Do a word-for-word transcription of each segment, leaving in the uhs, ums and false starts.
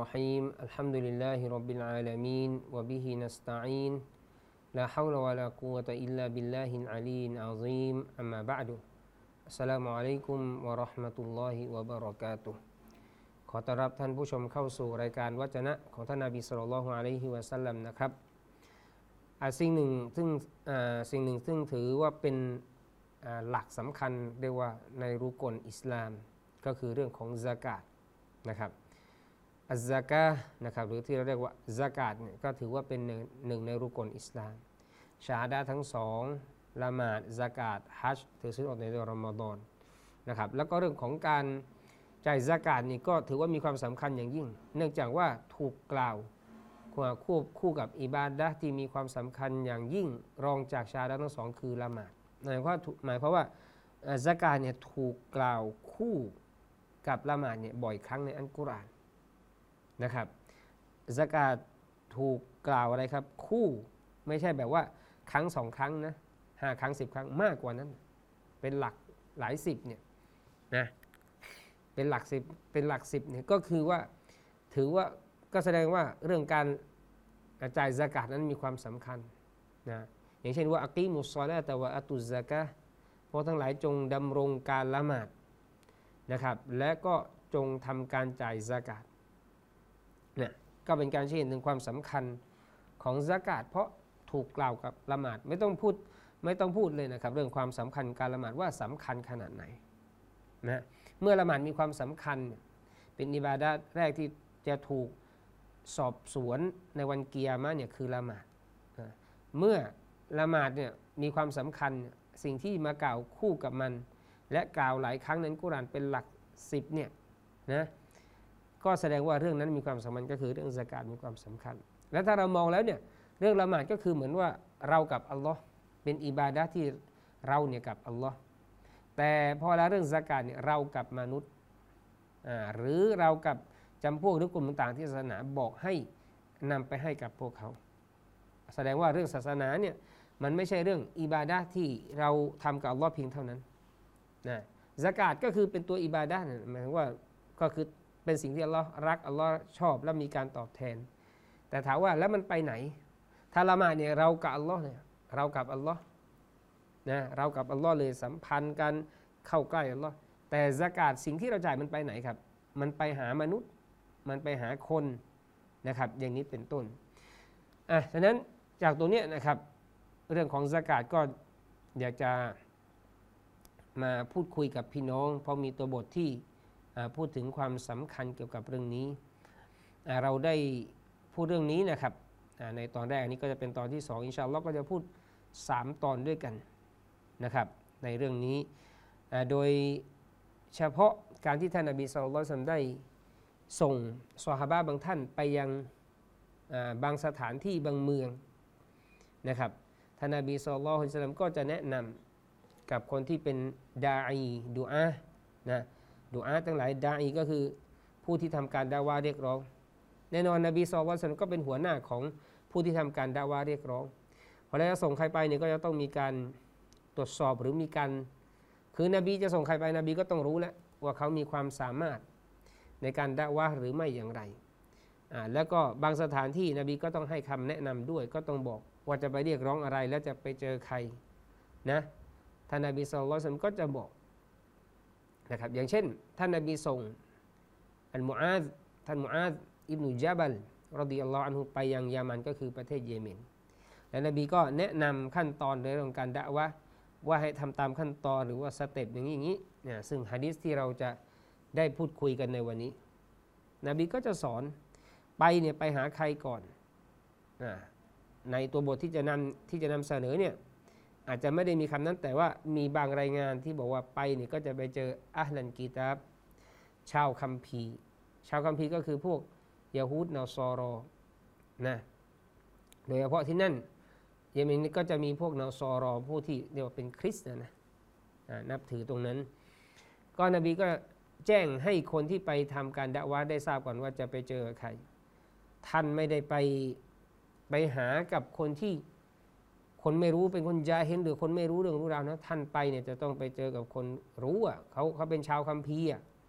الرحيم الحمد لله رب العالمين وبه نستعين لا حول ولا قوة إلا بالله العلي العظيم أما بعد السلام عليكم ورحمة الله وبركاته ขอต้อนรับท่านผู้ชมเข้าสู่รายการวจนะของท่านนบีศ็อลลัลลอฮุอะลัยฮิวะซัลลัมนะครับสิ่งหนึ่งซึ่งสิ่งหนึ่งซึ่งถือว่าเป็นหลักสำคัญเรียกว่าในรุกลอิสลามก็คือเรื่องของซะกาตนะครับอัซซะกาห์นะครับหรือที่เราเรียกว่าซะกาตเนี่ยก็ถือว่าเป็นหนึ่งในรุกลอิสลามชาฮาดะห์ทั้งสองละหมาดซะกาตฮัจญ์ถือศีลอดในเดือนรอมฎอนนะครับแล้วก็เรื่องของการจ่ายซะกาตนี่ก็ถือว่ามีความสำคัญอย่างยิ่งเนื่องจากว่าถูกกล่าวควบคู่กับอิบาดะห์ที่มีความสำคัญอย่างยิ่งรองจากชาฮาดะห์ทั้งสองคือละหมาดหมายความหมายความว่าซะกาตเนี่ยถูกกล่าวคู่กับละหมาดเนี่ยบ่อยครั้งในอัลกุรอานนะครับซะกาตถูกกล่าวอะไรครับคู่ไม่ใช่แบบว่าครั้งสองครั้งนะห้าครั้งสิบครั้งมากกว่านั้นเป็นหลักหลายสิบเนี่ยนะเป็นหลักสิบเป็นหลักสิบเนี่ยก็คือว่าถือว่าก็แสดงว่าเรื่องการจ่ายซะกาตนั้นมีความสำคัญนะอย่างเช่นว่าอักีมุศศอลาตะวะอะตุซซะกะฮ์พวกทั้งหลายจงดำรงการละหมาดนะครับและก็จงทำการจ่ายซะกาตเนี่ยก็เป็นการชี้เห็นถึงความสำคัญของซะกาตเพราะถูกกล่าวกับละหมาดไม่ต้องพูดไม่ต้องพูดเลยนะครับเรื่องความสำคัญการละหมาดว่าสำคัญขนาดไหนนะเมื่อละหมาดมีความสำคัญเป็นอิบาดะห์แรกที่จะถูกสอบสวนในวันกิยามะห์เนี่ยคือละหมาดเมื่อละหมาดเนี่ยมีความสำคัญสิ่งที่มากล่าวคู่กับมันและกล่าวหลายครั้งในกุรอานเป็นหลักสิบเนี่ยนะก็แสดงว่าเรื่องนั้นมีความสำคัญก็คือเรื่องซะกาตมีความสำคัญและถ้าเรามองแล้วเนี่ยเรื่องละหมาดก็คือเหมือนว่าเรากับอัลลอฮ์เป็นอิบาดะห์ที่เราเนี่ยกับอัลลอฮ์แต่พอแล้วเรื่องซะกาตเนี่ยเรากับมนุษย์หรือเรากับจำพวกหรือกลุ่มต่างๆที่ศาสนาบอกให้นำไปให้กับพวกเขาแสดงว่าเรื่องศาสนาเนี่ยมันไม่ใช่เรื่องอิบาดะห์ที่เราทำกับอัลลอฮ์เพียงเท่านั้นนะซะกาตก็คือเป็นตัวอิบาดะห์เนี่ยหมายถึงว่าก็คือเป็นสิ่งที่อัลลอฮ์รักอัลลอฮ์ชอบและมีการตอบแทนแต่ถามว่าแล้วมันไปไหนถ้าละหมาดเนี่ยเรากับอัลลอฮ์เนี่ยเรากับอัลลอฮ์นะเรากับอัลลอฮ์เลยสัมพันธ์กันเข้าใกล้อัลลอฮ์แต่ซะกาตสิ่งที่เราจ่ายมันไปไหนครับมันไปหามนุษย์มันไปหาคนนะครับอย่างนี้เป็นต้นอ่ะฉะนั้นจากตรงนี้นะครับเรื่องของซะกาตก็อยากจะมาพูดคุยกับพี่น้องเพราะมีตัวบทที่พูดถึงความสำคัญเกี่ยวกับเรื่องนี้เราได้พูดเรื่องนี้นะครับในตอนแรกนี้ก็จะเป็นตอนที่สองอินชาอัลลอฮ์ก็จะพูดสามตอนด้วยกันนะครับในเรื่องนี้โดยเฉพาะการที่ท่านนบีศ็อลลัลลอฮุอะลัยฮิวะซัลลัมได้ส่งซอฮาบะห์บางท่านไปยังบางสถานที่บางเมืองนะครับท่านนบีศ็อลลัลลอฮุอะลัยฮิวะซัลลัมก็จะแนะนำกับคนที่เป็นดาอีดุอาห์นะดุอาห์ทั้งหลายดาอีก็คือผู้ที่ทำการดะอ์วาเรียกร้องแน่นอนนบีศ็อลลัลลอฮุอะลัยฮิวะซัลลัมก็เป็นหัวหน้าของผู้ที่ทำการดะอ์วาเรียกร้องพอแล้วจะส่งใครไปเนี่ยก็จะต้องมีการตรวจสอบหรือมีการคือนบีจะส่งใครไปนบีก็ต้องรู้แล้วว่าเขามีความสามารถในการดะอ์วาหรือไม่อย่างไรอ่าแล้วก็บางสถานที่นบีก็ต้องให้คำแนะนำด้วยก็ต้องบอกว่าจะไปเรียกร้องอะไรแล้วจะไปเจอใครนะท่านนบีศ็อลลัลลอฮุอะลัยฮิวะซัลลัมก็จะบอกนะครับอย่างเช่นท่านนบีส่งอัลมุอาซท่านมุอาซอิบนุญะบัลรอฎิยัลลอฮุอันฮุไปยังยามันก็คือประเทศเยเมนและนบีก็แนะนำขั้นตอนในเรื่องการดะอ์วะห์ว่าให้ทำตามขั้นตอนหรือว่าสเต็ปอย่างนี้อย่างนี้เนี่ยซึ่งหะดีษที่เราจะได้พูดคุยกันในวันนี้นบีก็จะสอนไปเนี่ยไปหาใครก่อนในตัวบทที่จะนำที่จะนำเสนอเนี่ยอาจจะไม่ได้มีคำนั้นแต่ว่ามีบางรายงานที่บอกว่าไปเนี่ยก็จะไปเจออะห์ลันกีตาบชาวคัมภีร์ชาวคัมภีร์ก็คือพวกยะฮูดนอซอรอนะโดยเฉพาะที่นั่นเยเมนนี่ก็จะมีพวกนอซอรอผู้ที่เรียกว่าเป็นคริสต์นะนับถือตรงนั้นก็นบีก็แจ้งให้คนที่ไปทำการดะอ์วะห์ได้ทราบก่อนว่าจะไปเจอใครท่านไม่ได้ไปไปหากับคนที่คนไม่รู้เป็นคนญาฮิลหรือคนไม่รู้เรื่องรู้ราวนะท่านไปเนี่ยจะต้องไปเจอกับคนรู้อ่ะเขาเขาเป็นชาวคัมภีร์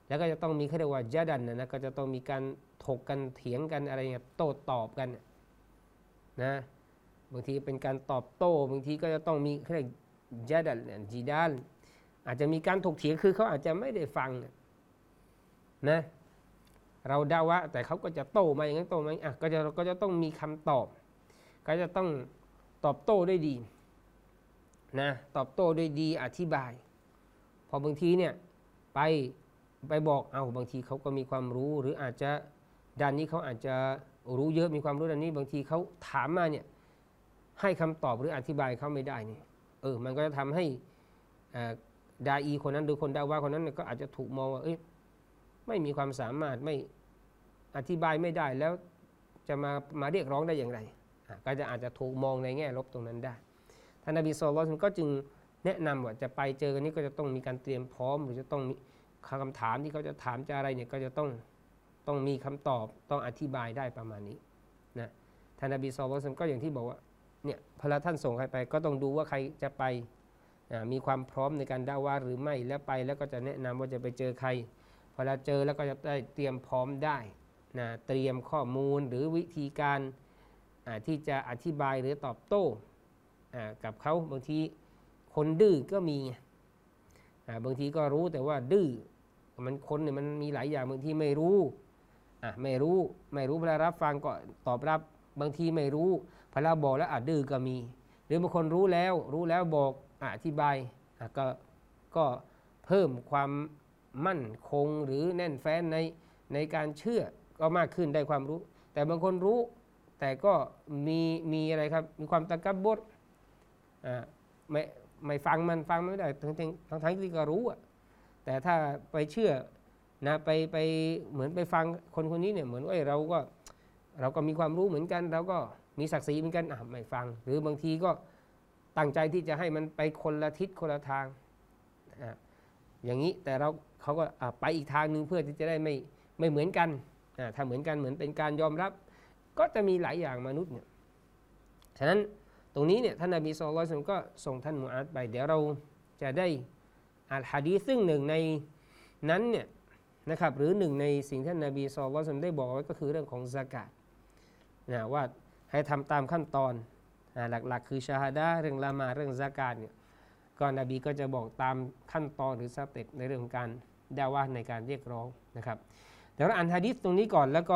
แล้วก็จะต้องมีเขาเรียกว่าญะดันนะก็จะต้องมีการถกกันเถียงกันอะไรเงี้ยโต้ตอบกันนะบางทีเป็นการตอบโต้บางทีก็จะต้องมีเขาเรียกญะดันจีดาลอาจจะมีการถกเถียงคือเขาอาจจะไม่ได้ฟังนะเราด่าวะแต่เขาก็จะโต้มาอย่างนั้นโต้มาอ่ะก็จะก็จะต้องมีคำตอบก็จะต้องตอบโต้ได้ดีนะตอบโต้ได้ดีอธิบายพอบางทีเนี่ยไปไปบอกเอาบางทีเขาก็มีความรู้หรืออาจจะด้านนี้เขาอาจจะรู้เยอะมีความรู้ด้านนี้บางทีเขาถามมาเนี่ยให้คำตอบหรืออธิบายเขาไม่ได้นี่เออมันก็จะทำให้ดาอีคนนั้นหรือคนดาวะคนนั้นก็อาจจะถูกมองว่าเอ้ยไม่มีความสามารถไม่อธิบายไม่ได้แล้วจะมามาเรียกร้องได้อย่างไรก็จะอาจจะถูกมองในแง่ลบตรงนั้นได้ท่านนบีศ็อลลัลลอฮุอะลัยฮิวะซัลลัมก็จึงแนะนำว่าจะไปเจอกันนี้ก็จะต้องมีการเตรียมพร้อมหรือจะต้องมีคำถามที่เขาจะถามจะอะไรเนี่ยก็จะต้องต้องมีคำตอบต้องอธิบายได้ประมาณนี้นะท่านนบีศ็อลลัลลอฮุอะลัยฮิวะซัลลัมก็อย่างที่บอกว่าเนี่ยพอท่านส่งใครไปก็ต้องดูว่าใครจะไปมีความพร้อมในการด่าวะหรือไม่แล้วไปแล้วก็จะแนะนำว่าจะไปเจอใครพอเราเจอแล้วก็จะได้เตรียมพร้อมได้นะเตรียมข้อมูลหรือวิธีการที่จะอธิบายหรือตอบโต้กับเขาบางทีคนดื้อก็มีบางทีก็รู้แต่ว่าดื้อมันคนเนี่ยมันมีหลายอย่างบางทีไม่รู้ไม่รู้ไม่รู้พอรับฟังก็ตอบรับบางทีไม่รู้พอเราบอกแล้วอาจดื้อก็มีหรือบางคนรู้แล้วรู้แล้วบอกอธิบายก็ก็เพิ่มความมั่นคงหรือแน่นแฟ้นในในการเชื่อก็มากขึ้นได้ความรู้แต่บางคนรู้แต่ก็มีมีอะไรครับมีความตะกับบดอ่าไม่ไม่ฟังมันฟังไม่ได้ทั้งทั้งทั้งทั้งที่ก็รู้อ่ะแต่ถ้าไปเชื่อนะไปไปเหมือนไปฟังคนคนนี้เนี่ยเหมือนว่าเราก็เราก็มีความรู้เหมือนกันเราก็มีศักดิ์ศรีเหมือนกันอ่ะไม่ฟังหรือบางทีก็ตั้งใจที่จะให้มันไปคนละทิศคนละทางอ่าอย่างนี้แต่เราเขาก็ไปอีกทางนึงเพื่อที่จะได้ไม่ไม่เหมือนกันถ้าเหมือนกันเหมือนเป็นการยอมรับก็จะมีหลายอย่างมนุษย์เนี่ยฉะนั้นตรงนี้เนี่ยท่านนบีศ็อลลัลลอฮุอะลัยฮิวะซัลลัมก็ส่งท่านมุอาซไปเดี๋ยวเราจะได้อ่านหะดีษซึ่งหนึ่งในนั้นเนี่ยนะครับหรือหนึ่งในสิ่งที่ท่านนบีศ็อลลัลลอฮุอะลัยฮิวะซัลลัมได้บอกไว้ก็คือเรื่องของซะกาตนะว่าให้ทำตามขั้นตอนหลักๆคือชาฮาดะห์เรื่องละหมาดเรื่องซะกาตเนี่ยก็นบีก็จะบอกตามขั้นตอนหรือสเต็ปในเรื่องของการดะวะห์ในการเรียกร้องนะครับเดี๋ยวเราอ่านหะดีษตรงนี้ก่อนแล้วก็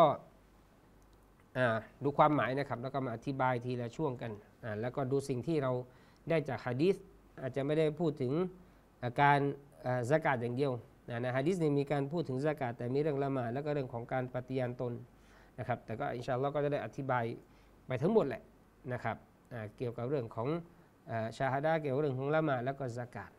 ดูความหมายนะครับแล้วก็มาอธิบายทีละช่วงกันแล้วก็ดูสิ่งที่เราได้จากหะดีษอาจจะไม่ได้พูดถึงการซะกาตอย่างเดียวในหะดีษนี้มีการพูดถึงซะกาตแต่มีเรื่องละหมาดแล้วก็เรื่องของการปฏิญาณตนนะครับแต่ก็อินชาอัลลอฮ์ก็จะได้อธิบายไปทั้งหมดแหละนะครับเกี่ยวกับเรื่องของชาฮาดะห์เกี่ยวกับเรื่องของละหมาดแล้วก็ซะกาต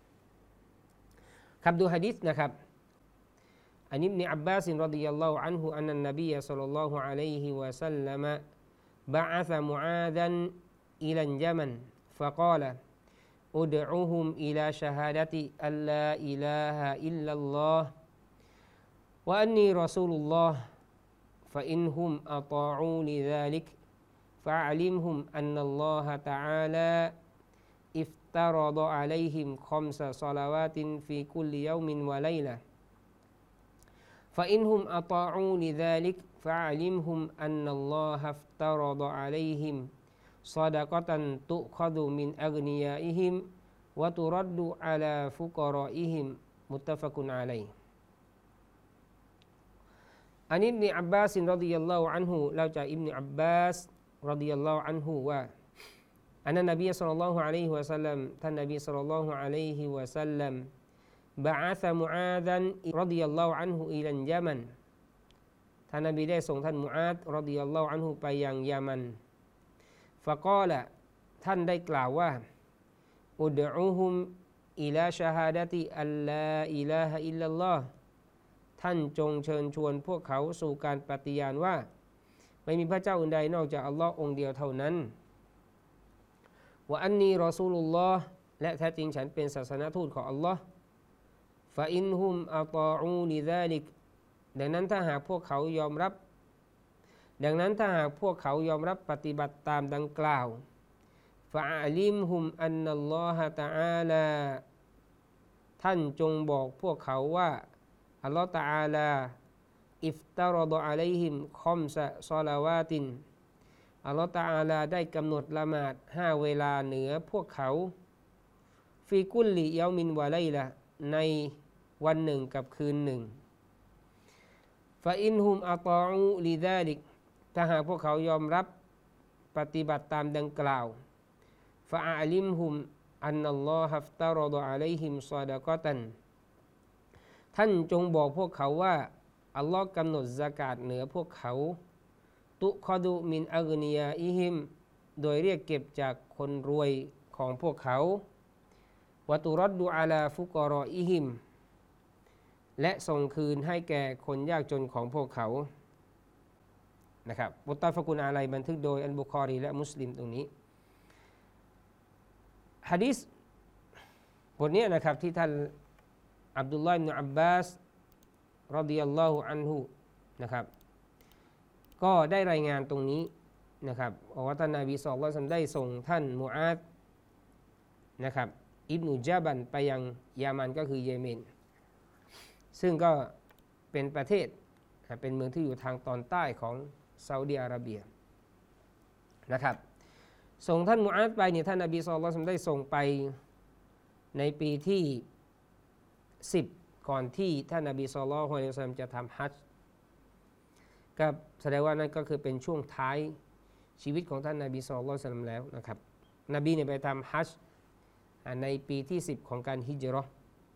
ครับดูหะดีษนะครับอันอิบนุอับบาสรอฎิยัลลอฮุอันฮุอันนันนบีศ็อลลัลลอฮุอะลัยฮิวะซัลลัมบะอะซะมุอาซันอิลัลยะมันฟะกาลอุดอุฮุมอิลาชะฮาดะติอัลลาอิลาฮะอิลลัลลอฮ์วะอันนีรอซูลุลลอฮ์ฟะอินฮุมอะฏออูลิซาลิกฟะอะลิมฮุมอันนัลลอฮะตะอาลาอิฟตะรอฎออะลัยฮิมคอมซะศอลาวาตินฟีกุลลิยอมินวะไลละفإنهم أطاعوا لذلك فعلمهم أن الله افترض عليهم صدقة تؤخذ من أغنيائهم وترد على فقرائهم متفق عليه อันอิบนุอับบาสรอฎิยัลลอฮุอันฮุเราจากอิบนุอับบาสรอฎิยัลลอฮุอันฮุว่าอันนบีศ็อลลัลลอฮุอะลัยฮิวะซัลลัมท่านนบีศ็อลลัลลอฮุอะลัยฮิวะซัลลัมบะอะซะมุอาซันรอฎิยัลลอฮุอันฮุอิลัลยะมันท่านนบีได้ส่งท่านมุอาซรอฎิยัลลอฮุอันฮุไปยังยะมันฟะกาละท่านได้กล่าวว่าอุดอุฮุมอิลาชะฮาดะติอัลลาอิลาฮะอิลลัลลอฮ์ท่านจงเชิญชวนพวกเขาสู่การปฏิญาณว่าไม่มีพระเจ้าอื่นใดนอกจากอัลลอฮ์องเดียวเท่านั้นวะอันนีรอซูลุลลอฮ์และแท้จริงฉันเป็นศาสนทูตของอัลลอฮ์ฟะอินฮุมอะฏออูลิซาลิกดังนั้นถ้าหากพวกเขายอมรับดังนั้นถ้าหากพวกเขายอมรับปฏิบัติตามดังกล่าวฟะอะลิมฮุมอันนัลลอฮะตะอาลาท่านจงบอกพวกเขาว่าอัลลอฮฺตะอาลาอิฟตารฎออะลัยฮิมคอมซะศอลาวาตินอัลลอฮฺตะอาลาได้กำหนดละหมาดห้าเวลาเหนือพวกเขาฟีกุลลิยามินวะไลละในวันหนึ่งกับคืนหนึ่งฟาอินฮุมอัตออูลิซาลิกถ้าหากพวกเขายอมรับปฏิบัติตามดังกล่าวฟาอัลิมฮุมอันนัลลอฮฺฟตารฎออะลัยฮิมซอดะกอตันท่านจงบอกพวกเขาว่าอัลลอฮ์กำหนดซะกาตเหนือพวกเขาตุคอดุมินอักนียาอิฮิมโดยเรียกเก็บจากคนรวยของพวกเขาวะตุรัดดุอาลาฟุกรออิฮิมและส่งคืนให้แก่คนยากจนของพวกเขานะครับมุตตะฟะกุนอะลัยบันทึกโดยอัลบุคอรีและมุสลิมตรงนี้หะดีษบทนี้นะครับที่ท่านอับดุลลอฮ์อิบนุอับบาสรอฎิยัลลอฮุอันฮุนะครับก็ได้รายงานตรงนี้นะครับว่าท่านนบีศ็อลลัลลอฮุอะลัยฮิวะซัลลัมได้ส่งท่านมุอาซนะครับอิบนุญะบันไปยังยามันก็คือเยเมนซึ่งก็เป็นประเทศเป็นเมืองที่อยู่ทางตอนใต้ของซาอุดิอาระเบียนะครับส่งท่านมุอาซไปเนี่ยท่านนบีศ็อลลัลลอฮุอะลัยฮิวะซัลลัมได้ส่งไปในปีที่สิบก่อนที่ท่านนบีศ็อลลัลลอฮุอะลัยฮิวะซัลลัมจะทำฮัจญ์ก็แสดงว่านั่นก็คือเป็นช่วงท้ายชีวิตของท่านนบีศ็อลลัลลอฮุอะลัยฮิวะซัลลัมแล้วนะครับนบีเนี่ยไปทำฮัจญ์ในปีที่สิบของการฮิจเราะห์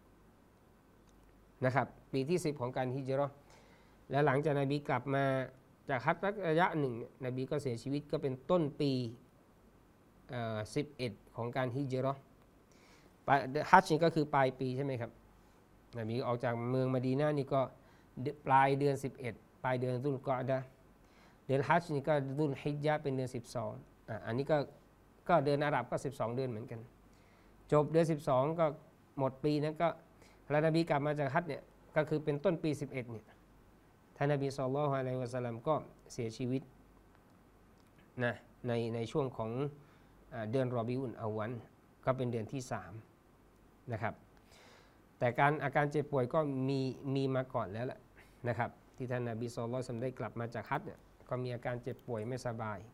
นะครับปีที่สิบของการฮิจเราะห์แล้วหลังจากนบีกลับมาจากฮัจญ์ระยะหนึ่งนบีก็เสียชีวิตก็เป็นต้นปีสิบเอ็ดของการฮิจเราะห์ฮัจญ์นี่ก็คือปลายปีใช่ไหมครับนบีออกจากเมืองมะดีนะห์นี่ก็ปลายเดือนสิบเอ็ดปลายเดือนซุลกออดะห์เดือนฮัจญ์นี่ก็ซุลฮิจญะห์เป็นเดือนสิบสองอ่ะอันนี้ก็ก็เดือนอาหรับก็สิบสองเดือนเหมือนกันจบเดือนสิบสองก็หมดปีนั้นก็พระนบีกลับมาจากฮัจญ์เนี่ยก็คือเป็นต้นปีสิบเอ็ดเนี่ยท่านนบีศ็อลลัลลอฮุอะลัยฮิวะซัลลัมก็เสียชีวิตนะในในช่วงของเดือนรอบิอุลเอาวัลก็เป็นเดือนที่สามนะครับแต่การอาการเจ็บป่วยก็มีมีมาก่อนแล้วแหละนะครับที่ท่านนบีศ็อลลัลลอฮุอะลัยฮิวะซัลลัมได้กลับมาจากฮัจญ์เนี่ยก็มีอาการเจ็บป่วยไม่สบาย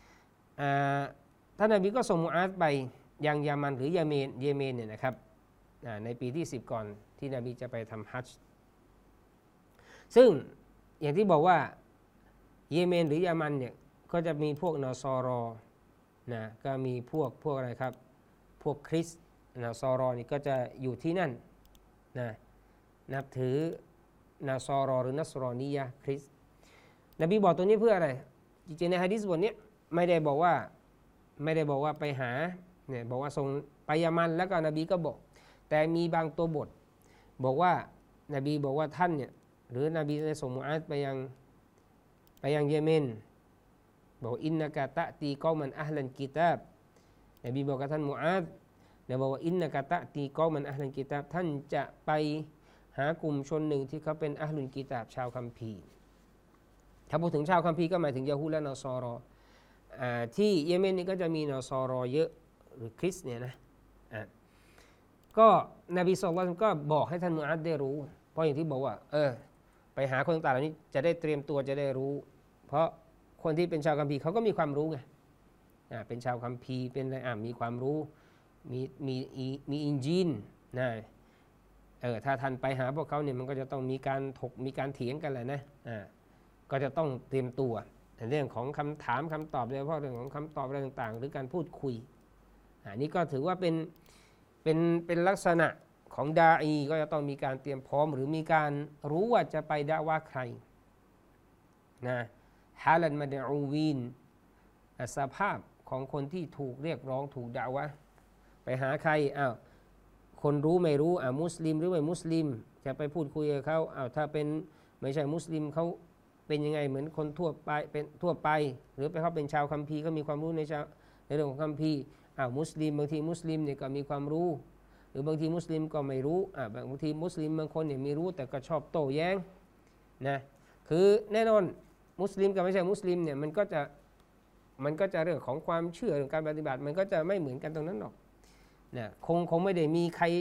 ท่านนบีก็ส่งมุอาซไปยังยามันหรือเยเมนเยเมนเนี่ยนะครับในปีที่สิบก่อนที่นบีจะไปทำฮัจญ์ซึ่งอย่างที่บอกว่าเยเมนหรือยามันเนี่ยก็จะมีพวกนอซอรอนะก็มีพวกพวกอะไรครับพวกคริสต์นอซอรอนี่ก็จะอยู่ที่นั่นนะนับถือนาซอรอหรือนัสรอนียะคริสต์นบีบอกตัวนี้เพื่ออะไรจริงๆในหะดีษบทนี้ไม่ได้บอกว่าไม่ได้บอกว่าไปหาเนี่ยบอกว่าส่งไปยามันแล้วก็นบีก็บอกแต่มีบางตัวบทบอกว่านบีบอกว่าท่านเนี่ยหรือนบีได้ส่งมุอาซไปยังไปยังเยเมนบอกอินนะกะตะตีกอมันอะห์ลันกิตาบนบีบอกกับท่านมุอาซเนี่ยบอกว่าอินนะกะตะตีกอมันอะห์ลันกิตาบท่านจะไปหากลุ่มชนหนึ่งที่เขาเป็นอะห์ลุนกิตาบชาวคัมภีร์ถ้าพูดถึงชาวคัมภีร์ก็หมายถึงยะฮูดและนอซอรอที่เยเมนนี่ก็จะมีนอซอรอเยอะหรือคริสเนี่ยนะก็นบีศ็อลลัลลอฮุอะลัยฮิวะซัลลัมก็บอกให้ท่านมุอาซได้รู้เพราะอย่างที่บอกว่าเออไปหาคนต่างๆเหล่านี้จะได้เตรียมตัวจะได้รู้เพราะคนที่เป็นชาวคัมภีร์เขาก็มีความรู้ไงเป็นชาวคัมภีร์เป็นอะไรอ่ะมีความรู้มีมีมีอินจีลนะเออถ้าท่านไปหาพวกเขาเนี่ยมันก็จะต้องมีการถกมีการเถียงกันแหละนะอ่าก็จะต้องเตรียมตัวในเรื่องของคำถามคำตอบโดยเฉพาะเรื่องของคำตอบอะไรต่างๆหรือการพูดคุยอันนี้ก็ถือว่าเป็นเป็นเป็นลักษณะของดาอีก็จะต้องมีการเตรียมพร้อมหรือมีการรู้ว่าจะไปดะวะใครนะฮาลันมาดอูวีนสภาพของคนที่ถูกเรียกร้องถูกดะวะไปหาใครอ้าวคนรู้ไม่รู้อ่ามุสลิมหรือไม่มุสลิมจะไปพูดคุยกับเขาอ้าวถ้าเป็นไม่ใช่มุสลิมเขาเป็นยังไงเหมือนคนทั่วไปเป็นทั่วไปหรือไปเขาเป็นชาวคัมภีร์ก็มีความรู้ในชาวในเรื่องของคัมภีร์อ้าวมุสลิมบางทีมุสลิมเนี่ยก็มีความรู้หรือบางทีมุสลิมก็ไม่รู้อ่าบางทีมุสลิมบางคนเนี่ยมีรู้แต่ก็ชอบโต้แย้งนะคือแน่นอนมุสลิมกับไม่ใช่มุสลิมเนี่ยมันก็จะมันก็จะเรื่องของความเชื่อเรื่องการปฏิบัติมันก็จะไม่เหมือนกันตรงนั้นหรอกนะคงคงไม่ได้มีใคร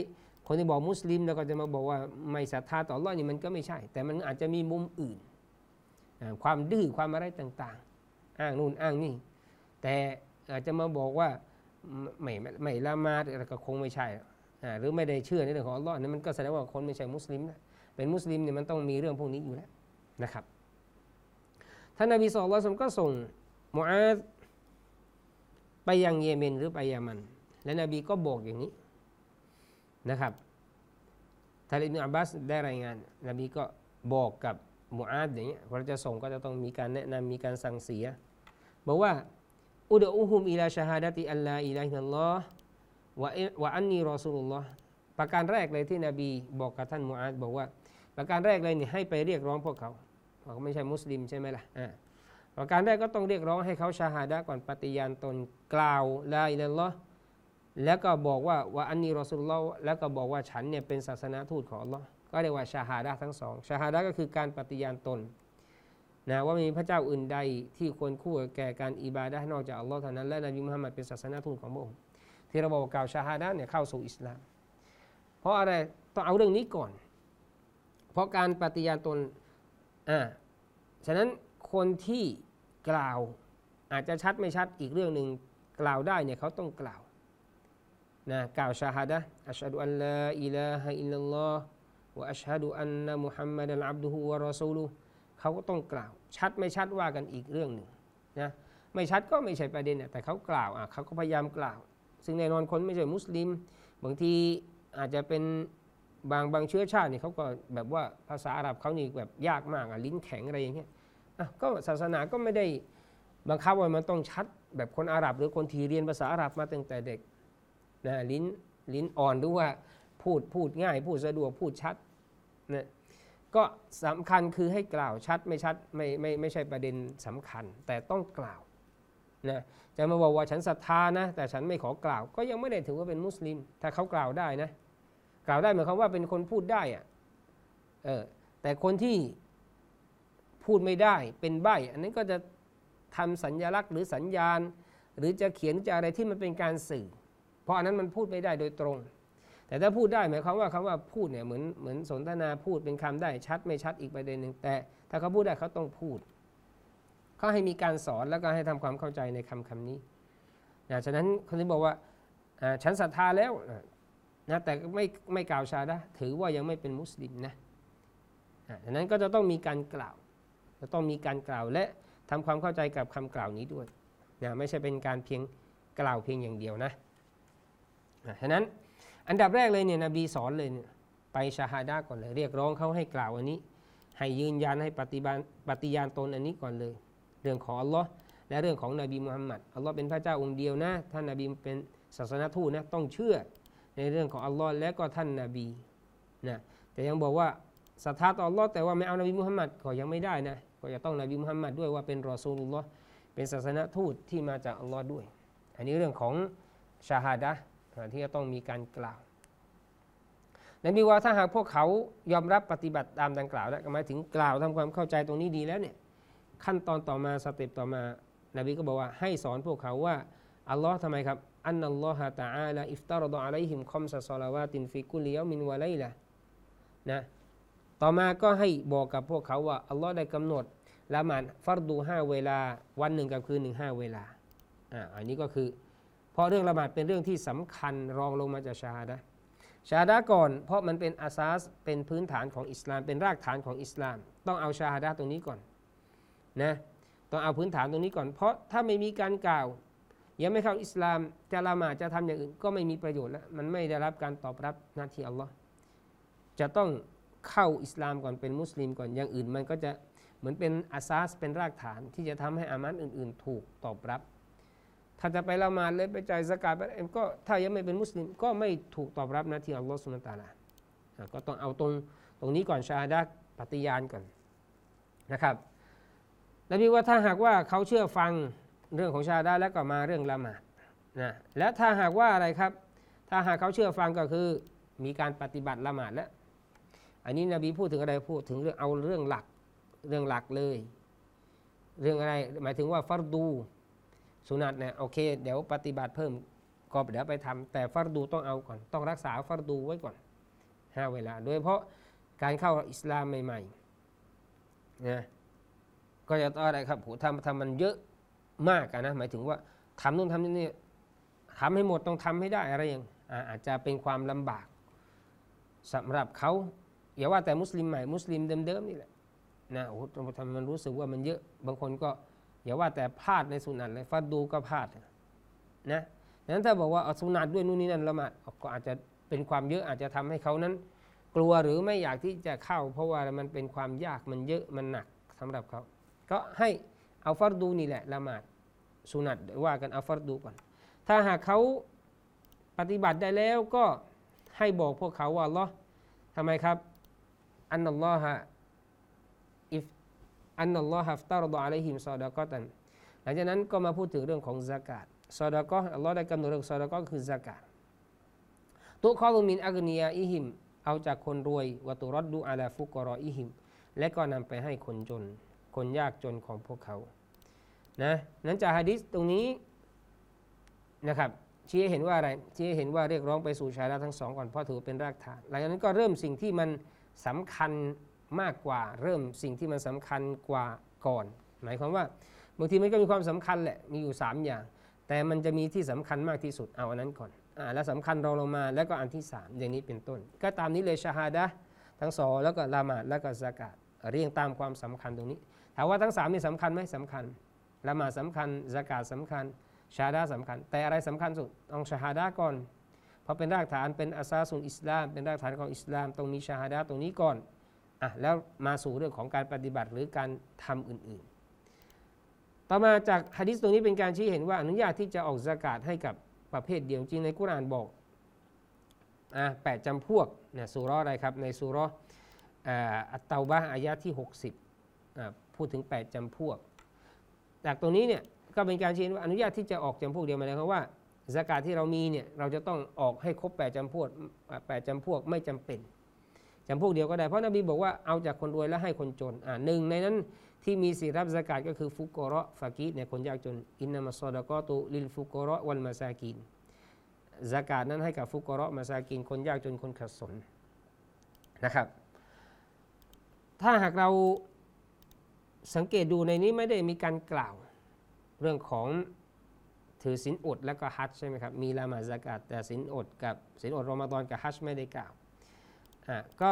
คนที่บอกมุสลิมแล้วก็จะมาบอกว่าไม่ศรัทธาต่ออัลเลาะห์นี่มันก็ไม่ใช่แต่มันอาจจะมีมุมอื่นความดื้อความอะไรต่างๆอ้างนู่นอ้างนี่แต่อาจจะมาบอกว่าไม่ไม่ละหมาดอะไรก็คงไม่ใช่หรือไม่ได้เชื่อในเรื่องของอัลเลาะห์นี่มันก็แสดงว่าคนไม่ใช่มุสลิมนะเป็นมุสลิมเนี่ยมันต้องมีเรื่องพวกนี้อยู่แล้วนะครับท่านนบีศ็อลลัลลอฮุอะลัยฮิวะซัลลัมก็ส่งมุอาซไปยังเยเมนหรือไปยามันและนบีก็บอกอย่างนี้นะครับท่านอิบนุอับบาสได้รายงานนบีก็บอกกับมุอาซอย่างนี้พอจะส่งก็จะต้องมีการแนะนำมีการสั่งเสียบอกว่าอุดอูฮุมอิลาชะฮาดะติอัลลาอิลาฮอิลลัลลอฮ์วะวะอันนีรอซูลุลลอฮ์ประการแรกเลยที่นบีบอกกับท่านมุอาซบอกว่าประการแรกเลยนี่ให้ไปเรียกร้องพวกเขาเขาไม่ใช่มุสลิมใช่ไหมล่ะอ่าประการแรกก็ต้องเรียกร้องให้เขาชาฮาดะก่อนปฏิญาณตนกล่าวลาอิลาฮ์แล้วก็บอกว่าวะอันนีรอซูลุลลอฮ์แล้วก็บอกว่าฉันเนี่ยเป็นศาสนาทูตของอัลลอฮ์ก็เรียกว่าชาฮาดะทั้งสองชาฮาดะก็คือการปฏิญาณตนนะว่าไม่มีพระเจ้าอื่นใดที่ควรคู่แก่การอิบาดะห์นอกจากอัลลอฮ์เท่านั้นและนบีมุฮัมมัดเป็นศาสนาทูตของพระองค์ที่เราบอกกล่าวชาฮาดะเนี่ยเข้าสู่อิสลามเพราะอะไรต้องเอาเรื่องนี้ก่อนเพราะการปฏิญาณตนอ่าฉะนั้นคนที่กล่าวอาจจะชัดไม่ชัดอีกเรื่องหนึ่งกล่าวได้เนี่ยเขาต้องกล่าวนะกล่าวชาฮาดะห์อัชฮะดุอัลลาอิลาฮะอิลลัลลอฮ์วะอัชฮะดุอันนะมุฮัมมัดันอับดุฮุวะรอซูลุฮ์เขาก็ต้องกล่าวชัดไม่ชัดว่ากันอีกเรื่องหนึ่งนะไม่ชัดก็ไม่ใช่ประเด็นแต่เขากล่าวอ่ะเขาก็พยายามกล่าวซึ่งแน่นอนคนไม่ใช่มุสลิมบางทีอาจจะเป็นบางบางเชื้อชาตินี่เขาก็แบบว่าภาษาอาหรับเขานี่แบบยากมากอ่ะลิ้นแข็งอะไรอย่างเงี้ยอ่ะก็ศาสนาก็ไม่ได้บังคับว่ามันต้องชัดแบบคนอาหรับหรือคนที่เรียนภาษาอาหรับมาตั้งแต่เด็กนะลิ้นลิ้นอ่อนหรือว่าพูดพูดง่ายพูดสะดวกพูดชัดนะก็สำคัญคือให้กล่าวชัดไม่ชัดไม่ไม่ไม่ใช่ประเด็นสำคัญแต่ต้องกล่าวนะจะมาบอกว่าฉันศรัทธานะแต่ฉันไม่ขอกล่าวก็ยังไม่ได้ถือว่าเป็นมุสลิมถ้าเขากล่าวได้นะกล่าวได้หมายความว่าเป็นคนพูดได้อะเออแต่คนที่พูดไม่ได้เป็นใบ้อันนั้นก็จะทำสัญลักษณ์หรือสัญญาณหรือจะเขียนจะอะไรที่มันเป็นการสื่อเพราะอันนั้นมันพูดไม่ได้โดยตรงแต่ถ้าพูดได้หมายความว่าคำว่าพูดเนี่ยเหมือนเหมือนสนทนาพูดเป็นคำได้ชัดไม่ชัดอีกประเด็นหนึ่งแต่ถ้าเขาพูดได้เขาต้องพูดเขาให้มีการสอนแล้วก็ให้ทำความเข้าใจในคำคำนี้นะฉะนั้นคนที่บอกว่าฉันศรัทธาแล้วนะแต่ไม่ไม่กล่าวชาดะห์ถือว่ายังไม่เป็นมุสลิมนะฉะนั้นก็จะต้องมีการกล่าวจะต้องมีการกล่าวและทำความเข้าใจกับคำกล่าวนี้ด้วยนะไม่ใช่เป็นการเพียงกล่าวเพียงอย่างเดียวนะฉะนั้นอันดับแรกเลยเนี่ยนบีสอนเลยเนี่ยไปชาฮาดะห์ก่อนเลยเรียกร้องเขาให้กล่าวอันนี้ให้ยืนยันให้ปฏิบัติปฏิญาณตนอันนี้ก่อนเลยเรื่องของอัลลอฮ์และเรื่องของนบีมุฮัมมัดอัลลอฮ์เป็นพระเจ้าองค์เดียวนะท่านนบีเป็นศาสนทูตนะต้องเชื่อในเรื่องของอัลลอฮ์และก็ท่านนบีนะแต่ยังบอกว่าศรัทธาต่ออัลลอฮ์แต่ว่าไม่เอานบีมุฮัมมัดก็ยังไม่ได้นะก็จะต้องนบีมุฮัมมัดด้วยว่าเป็นรอซูลุลลอฮ์เป็นศาสนทูตที่มาจากอัลลอฮ์ด้วยอันนี้เรื่องของชาฮาดะห์ที่จะต้องมีการกล่าวนบีว่าถ้าหากพวกเขายอมรับปฏิบัติตามดังกล่าวแล้วหมายถึงกล่าวทำความเข้าใจตรงนี้ดีแล้วเนี่ยขั้นตอนต่อมาสเต็ปต่อมานบีก็บอกว่าให้สอนพวกเขาว่าอัลลอฮ์ทำไมครับอันนัลลอฮะตะอาลาอิฟตารฎออะลัยฮิมคอมซะศอลาวาตินฟิกุลิยอมินวะไลละนะต่อมาก็ให้บอกกับพวกเขาว่าอัลลอฮ์ได้กำหนดละหมาดฟัรดูห้าเวลาวันหนึ่งกับคืนหนึ่งห้าเวลาอ่าอันนี้ก็คือเพราะเรื่องละหมาดเป็นเรื่องที่สำคัญรองลงมาจากชาฮาดะห์ชาฮาดะห์ก่อนเพราะมันเป็นอาซาสเป็นพื้นฐานของอิสลามเป็นรากฐานของอิสลามต้องเอาชาฮาดะห์ตรงนี้ก่อนนะต้องเอาพื้นฐานตรงนี้ก่อนเพราะถ้าไม่มีการกล่าวยังไม่เข้าอิสลามจะละหมาดจะทำอย่างอื่นก็ไม่มีประโยชน์แล้วมันไม่ได้รับการตอบรับหน้าที่อัลลอฮ์จะต้องเข้าอิสลามก่อนเป็นมุสลิมก่อนอย่างอื่นมันก็จะเหมือนเป็นอาซาสเป็นรากฐานที่จะทำให้อามันอื่นๆถูกตอบรับถ้าจะไปละหมาดเลยไปจ่ายซะกาตไปก็ถ้ายังไม่เป็นมุสลิมก็ไม่ถูกตอบรับหน้าที่อัลลอฮ์ซุบฮานะฮูวะตะอาลาก็ต้องเอาตรงตรงนี้ก่อนชาฮาดะห์ปฏิญาณก่อนนะครับนบีว่าถ้าหากว่าเขาเชื่อฟังเรื่องของชาฮาดะห์แล้วก็มาเรื่องละหมาดนะและถ้าหากว่าอะไรครับถ้าหากเขาเชื่อฟังก็คือมีการปฏิบัติละหมาดแล้วอันนี้นบีพูดถึงอะไรพูดถึงเรื่องเอาเรื่องหลักเรื่องหลักเลยเรื่องอะไรหมายถึงว่าฟัรดูสุนัตเนี่ยโอเคเดี๋ยวปฏิบัติเพิ่มก็เดี๋ยวไปทำแต่ฟัรดูต้องเอาก่อนต้องรักษาฟัรดูไว้ก่อนห้าเวลาโดยเฉพาะการเข้าอิสลามใหม่ๆนะก็จะต้องอะไรครับโหทำทำมันเยอะมากนะหมายถึงว่าทำนู่นทำนี่ทำให้หมดต้องทำให้ได้อะไรอย่างอาจจะเป็นความลำบากสำหรับเขาอย่าว่าแต่มุสลิมใหม่มุสลิมเดิมๆนี่แหละนะโอ้ทำมันรู้สึกว่ามันเยอะบางคนก็อย่าว่าแต่พลาดในสุนัตเลยฟัดดูก็พลาดนะนั้นถ้าบอกว่าเอาสุนัตด้วยนู่นนี่นั่นละหมาดก็อาจจะเป็นความเยอะอาจจะทำให้เขานั้นกลัวหรือไม่อยากที่จะเข้าเพราะว่ามันเป็นความยากมันเยอะมันหนักสำหรับเขาก็ให้เอาฟัดดูนี่แหละละหมาดสุนัตว่ากันเอาฟัดดูก่อนถ้าหากเขาปฏิบัติได้แล้วก็ให้บอกพวกเขาว่าอัลเลาะห์ทำไมครับอันนัลลอฮะอิฟอันนัลลอฮะอัฟตารฎออะลัยฮิมซอดะกอตันหลังจากนั้นก็มาพูดถึงเรื่องของซะกาตซอดะกอฮ์อัลลอฮ์ได้กำหนดเรื่องซอดะกอฮ์คือซะกาตตุคอลุมินอักนียาอิฮิมเอาจากคนรวยวะตุรัดดุอะลาฟุกรออิฮิมและก็นำไปให้คนจนคนยากจนของพวกเขานะนั้นจากหะดีษตรงนี้นะครับชี้ให้เห็นว่าอะไรชี้ให้เห็นว่าเรียกร้องไปสู่ชายละทั้งสองก่อนเพราะถือเป็นรากฐานหลังจากนั้นก็เริ่มสิ่งที่มันสำคัญมากกว่าเริ่มสิ่งที่มันสำคัญกว่าก่อนหมายความว่าบางทีมันก็มีความสำคัญแหละมีอยู่สามอย่างแต่มันจะมีที่สำคัญมากที่สุดเอาอันนั้นก่อนอ่าแล้วสำคัญรองลงมาแล้วก็อันที่สามอย่างนี้เป็นต้นก็ตามนี้เลยชะฮาดะห์ทั้งสองแล้วก็ละหมาดแล้วก็ซะกาตเรียงตามความสำคัญตรงนี้ถามว่าทั้งสามนี่สำคัญไหมสำคัญละหมาดสำคัญซะกาตสำคัญชาฮาดะห์สำคัญแต่อะไรสำคัญสุดต้องชาฮาดะห์ก่อนเพราะเป็นรากฐานเป็นอาซาซุลอิสลามเป็นรากฐานของอิสลามตรงมีชาฮาดะห์ตรงนี้ก่อนอ่ะแล้วมาสู่เรื่องของการปฏิบัติหรือการทำอื่นๆต่อมาจากหะดีษตรงนี้เป็นการชี้เห็นว่าอนุญาตที่จะออกซะกาตให้กับประเภทเดียวจริงในกุรอานบอกอ่ะแปดจำพวกนะซูเราะห์อะไรครับในซูเราะห์อัตเตาบะห์อายะห์ที่หกสิบอ่ะพูดถึงแปดจำพวกจากตรงนี้เนี่ยก็เป็นการชี้ว่าอนุญาตที่จะออกจำพวกเดียวหมายความว่าซะกาตที่เรามีเนี่ยเราจะต้องออกให้ครบแปดจำพวกแปดจำพวกไม่จำเป็นจำพวกเดียวก็ได้เพราะนบีบอกว่าเอาจากคนรวยแล้วให้คนจนอ่าหนึ่งในนั้นที่มีสิทธิรับซะกาตก็คือฟุกอเราะห์ฟากีรเนี่ยคนยากจนอินนัมัสซอดะกอตุลิลฟุกอเราะห์วัลมะซากีนซะกาตนั้นให้กับฟุกอเราะห์มะซากีนคนยากจนคนขัดสนนะครับถ้าหากเราสังเกตดูในนี้ไม่ได้มีการกล่าวเรื่องของถือศีลอดแล้วก็ฮัจญ์ใช่ไหมครับมีละหมาดซะกาตแต่ศีลอดกับศีลอดรอมฎอนกับฮัจญ์ไม่ได้กล่าวอ่าก็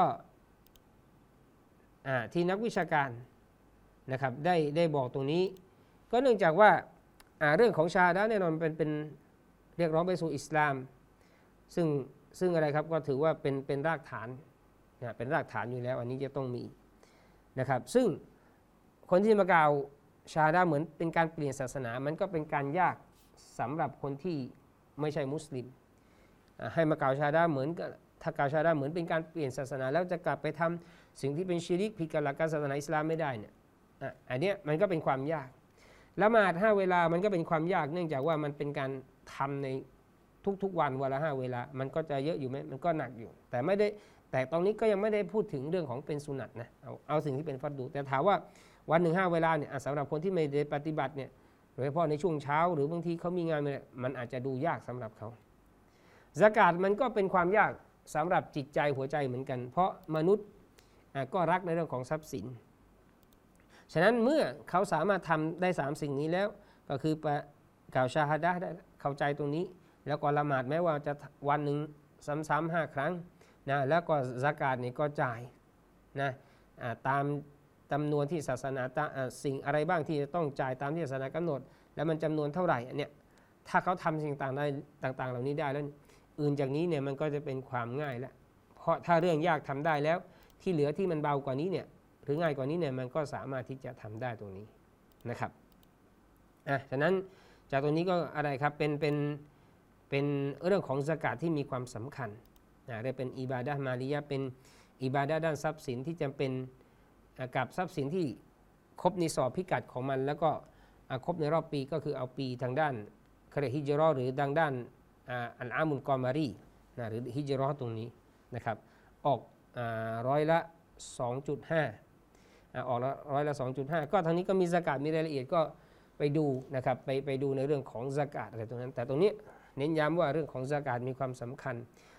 อ่าที่นักวิชาการนะครับได้ได้บอกตรงนี้ก็เนื่องจากว่าอ่าเรื่องของชาฮาดะห์แน่นอนเป็นเป็นเรียกร้องไปสู่อิสลามซึ่งซึ่งอะไรครับก็ถือว่าเป็นเป็นรากฐานนะเป็นรากฐานอยู่แล้วอันนี้จะต้องมีนะครับซึ่งคนที่มากล่าวชาฮาดะห์เหมือนเป็นการเปลี่ยนศาสนามันก็เป็นการยากสำหรับคนที่ไม่ใช่มุสลิมให้มากล่าวชาฮาดะห์เหมือนกับถ้ากล่าวชาฮาดะห์เหมือนเป็นการเปลี่ยนศาสนาแล้วจะกลับไปทำสิ่งที่เป็นชิริกผิดกับหลักการศาสนาอิสลามไม่ได้เนี่ยอันนี้มันก็เป็นความยากละหมาดห้าเวลามันก็เป็นความยากเนื่องจากว่ามันเป็นการทำในทุกๆวันวันละห้าเวลามันก็จะเยอะอยู่ไหมมันก็หนักอยู่แต่ไม่ได้แต่ตรงนี้ก็ยังไม่ได้พูดถึงเรื่องของเป็นสุนัตนะเอาเอาสิ่งที่เป็นฟัรดูแต่ถามว่าวันหนึ่งห้าเวลาเนี่ยสำหรับคนที่ไม่ได้ปฏิบัติเนี่ยโดยเฉพาะในช่วงเช้าหรือบางทีเขามีงานมันอาจจะดูยากสำหรับเขาซะกาตมันก็เป็นความยากสำหรับจิตใจหัวใจเหมือนกันเพราะมนุษย์ก็รักในเรื่องของทรัพย์สินฉะนั้นเมื่อเขาสามารถทำได้สามสิ่งนี้แล้วก็คือกล่าวชาฮาดะห์ได้เข้าใจตรงนี้แล้วก็ละหมาดแม้ว่าจะวันหนึ่งซ้ำๆห้าครั้งนะแล้วก็ซะกาตนี่ก็จ่ายนะตามจำนวนที่ศาสนาสิ่งอะไรบ้างที่จะต้องจ่ายตามที่ศาสนากำหนดแล้วมันจำนวนเท่าไหร่เนี่ยถ้าเขาทำสิ่งต่างได้ต่างๆเหล่านี้ได้แล้วอื่นจากนี้เนี่ยมันก็จะเป็นความง่ายแล้วเพราะถ้าเรื่องยากทำได้แล้วที่เหลือที่มันเบากว่านี้เนี่ยหรือง่ายกว่านี้เนี่ยมันก็สามารถที่จะทำได้ตรงนี้นะครับอ่ะฉะนั้นจากตรงนี้ก็อะไรครับเป็นเป็นเป็นเรื่องของซะกาตที่มีความสำคัญนะได้เป็นอิบาดะห์มาลิยะห์เป็นอิบาดะห์ด้านทรัพย์สินที่จำเป็นกับทรัพย์สินที่ครบนิศอบพิกัดของมันแล้วก็ครบในรอบปีก็คือเอาปีทางด้านคาริฮิจเราะห์หรือทางด้านอัลอามุลกอมารีนะหรือฮิจเราะห์ตรงนี้นะครับออกร้อยละ สองจุดห้า ออกละร้อยละ สองจุดห้า ก็ทางนี้ก็มีซะกาตมีรายละเอียดก็ไปดูนะครับไปไปดูในเรื่องของซะกาตอะไรตรงนั้นแต่ตรงนี้เน้นย้ำว่าเรื่องของซะกาตมีความสำคัญ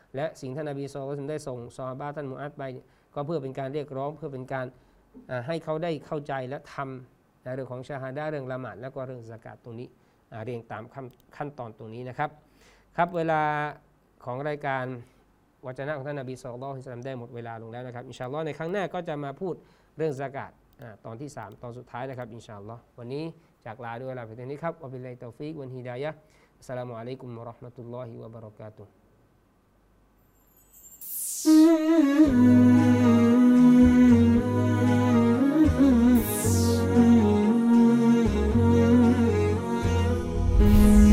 และสิ่งท่านนบีศ็อลลัลลอฮุอะลัยฮิวะซัลลัมได้ส่งซอฮาบะห์ท่านมุอัดไปก็เพื่อเป็นการเรียกร้องเพื่อเป็นการให้เขาได้เข้าใจและทำในเรื่องของชาฮาดะห์เรื่องละหมาดแล้วก็เรื่องซะกาตตรงนี้เรียงตามขั้นตอนตรงนี้นะครับครับเวลาของรายการวจนะของท่านนบีศ็อลลัลลอฮุอะลัยฮิวะซัลลัมได้หมดเวลาลงแล้วนะครับอินชาอัลลอฮ์ในครั้งหน้าก็จะมาพูดเรื่องซะกาตตอนที่สามตอนสุดท้ายนะครับอินชาอัลลอฮ์วันนี้จากลาด้วยเวลาเพียงเท่านี้ครับวะบิลลาฮิตตอฟีกวัลฮิดายะฮ์อัสสลามุอะลัยกุมวะเราะห์มะตุลลอฮิวะบะเราะกาตุฮ์